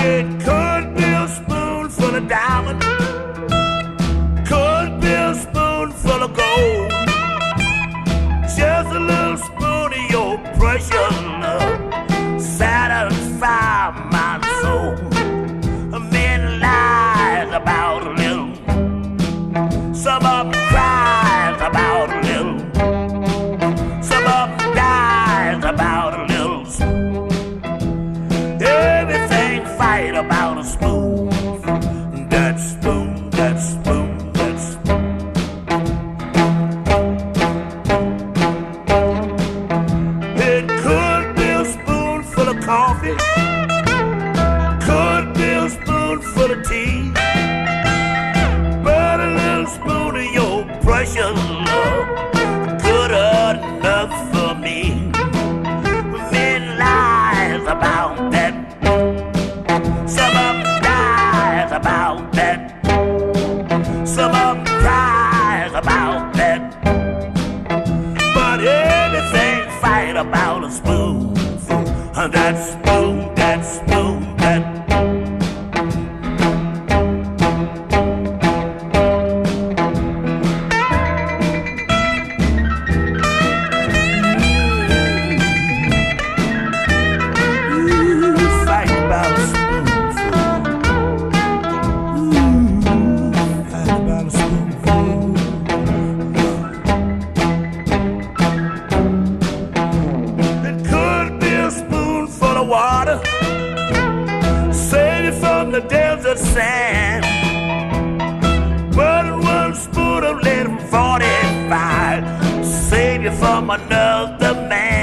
It could be a spoonful of diamond, could be a spoonful of gold, just a little spoon of your precious love, satisfy my soul. Men lies about a little, some of them cries about a little, some of them dies about a little. Everything fight about a spoon, that spoon, that spoon, that spoon. It could be a spoonful of coffee, could be a spoonful of tea, but a little spoon of your precious love, good enough for me. Men lies about that, some of them dies about that, some of them cries about that, but everything fight about a spoonful, that spoon, that spoon, that. Water, save it from the desert sand, but in one spoon of lead 45, save you from another man.